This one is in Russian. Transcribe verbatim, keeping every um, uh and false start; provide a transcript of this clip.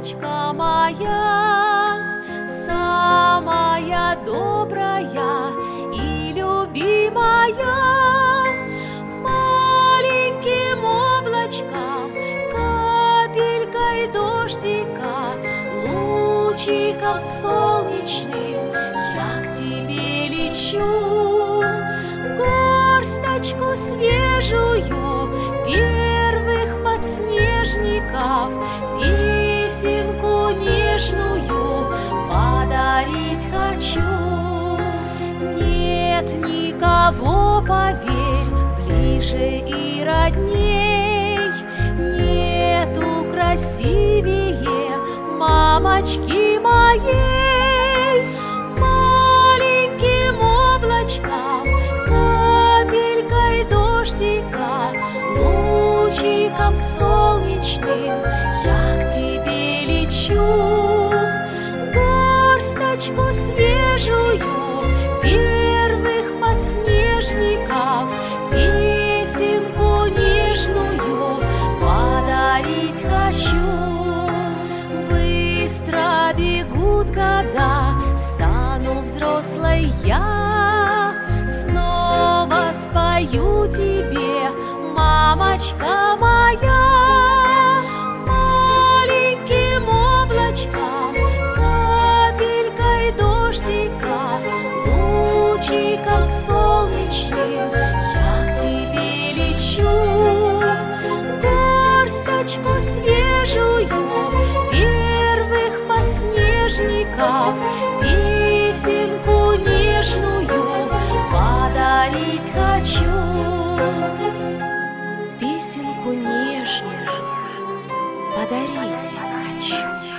мамочка моя, самая добрая и любимая. Маленьким облачком, капелькой дождика, лучиком солнечным я к тебе лечу. Горсточку свежую первых подснежников, песенку нежную подарить хочу. Нет никого, поверь, ближе и родней, нету красивее мамочки моей. Маленьким облачком, капелькой дождика, лучиком солнечным я к тебе лечу. Горсточку свежую первых подснежников, песенку нежную подарить хочу. Быстро бегут года, стану взрослой я, снова спою тебе, мамочка моя. Маленьким облачком, капелькой дождика, лучиком солнечным я к тебе лечу. Горсточку свежую первых подснежников, песенку нежную подарить хочу. Песенку нежную подарить хочу.